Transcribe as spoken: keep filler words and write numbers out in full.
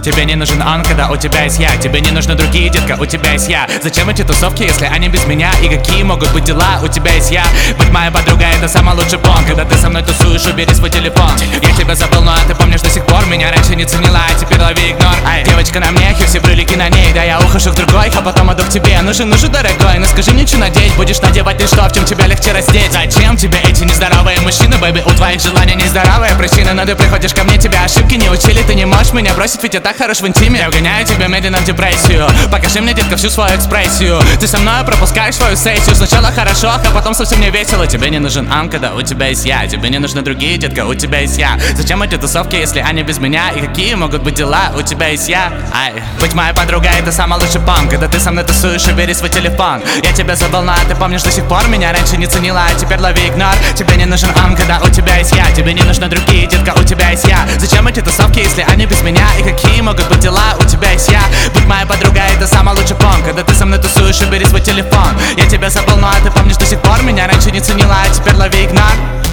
Тебе не нужен он, когда у тебя есть я. Тебе не нужны другие, детка, у тебя есть я. Зачем эти тусовки, если они без меня? И какие могут быть дела, у тебя есть я. Быть моя подруга, это самый лучший план. Когда ты со мной тусуешь, убери свой телефон. Я тебя забыл, но ты помнишь до сих пор. Меня раньше не ценила, а теперь лови игнор. Ай, девочка на мне, и все брюлики на ней. Да я ухожу к другой, а потом иду к тебе. Нужен, нужен, дорогой, ну скажи мне, что надеть. Будешь надевать ты что, в чем тебя легче раздеть? Зачем тебе эти нездоровые мужчины, бэйби? У твоих желаний нездоровая причина. Но ты приходишь ко мне, тебя ошибки не учили. Ты не можешь меня бросить, ведь я так хорош в интиме. Я угоняю тебя медленно в депрессию. Покажи мне, детка, всю свою экспрессию. Ты со мной пропускаешь свою сессию. Сначала хорошо, а потом совсем не весело. Тебе не нужен ан, когда у тебя есть я. Тебе не нужны другие, детка, у тебя есть я. Зачем эти тусовки, если они без меня? И какие могут быть дела, у тебя есть я. Ай, быть моя подруга, это самый лучший пан. Когда ты со мной тусуешь, убери свой телефон. Я тебя забыл, но ты помнишь до сих пор. Меня раньше не ценила, а теперь лови игнор. Тебе не нужен ан, когда у тебя есть я. Тебе не нужны другие, детка, у тебя есть я. Зачем эти тусовки, если они без меня? И какие могут быть дела, у тебя есть я. Быть моя подруга, это самый лучший пан. Когда ты со мной тусуешь, убери свой телефон. Я тебя забыл, но ты помнишь до сих пор. Меня раньше не ценила, а теперь лови игнор.